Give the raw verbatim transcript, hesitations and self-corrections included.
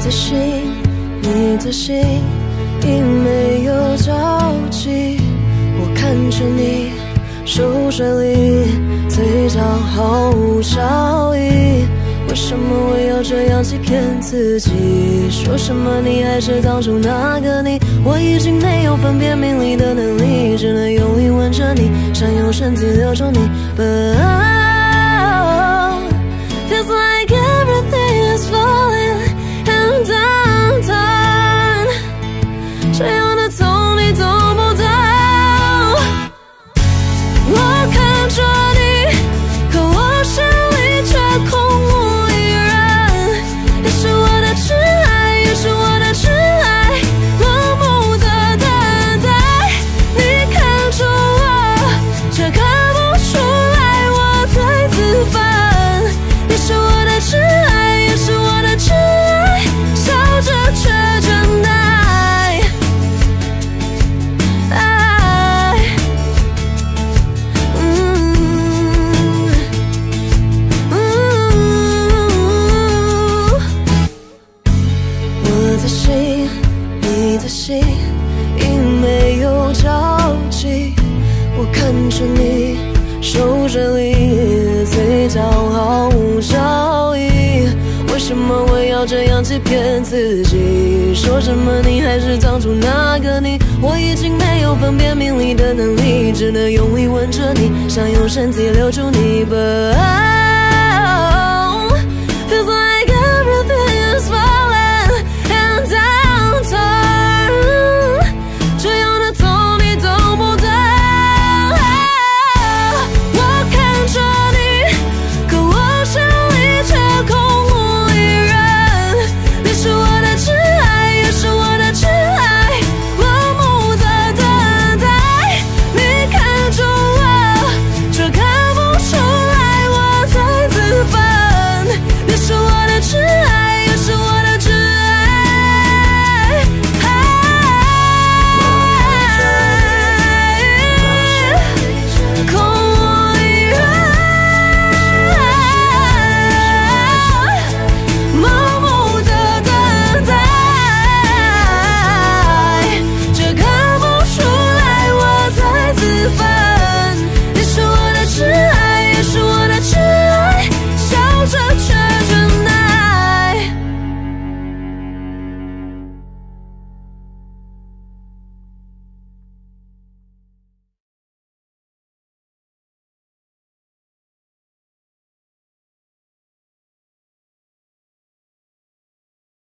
的心，你的心已没有交集。我看着你手水里，嘴角毫无笑意。为什么我要这样欺骗自己？说什么你还是当初那个你？我已经没有分辨名利的能力，只能用力吻着你，想用身体留住你。But oh, feels like everything is falling and undone， 这样的痛你懂不懂？我看着你，可我心里却空无一人。你是我的挚爱，也是我的挚爱，盲目的等待。你看着我，却看不出来我在自焚。你是我的挚爱，也是我的挚爱，笑着却真爱。爱，嗯嗯，我的心，你的心已没有交集。我看着你手水里，嘴角毫无笑意。为什么我要这样欺骗自己？说什么你还是当初那个你？我已经没有分辨名利的能力，只能用力吻着你，想用身体留住你。But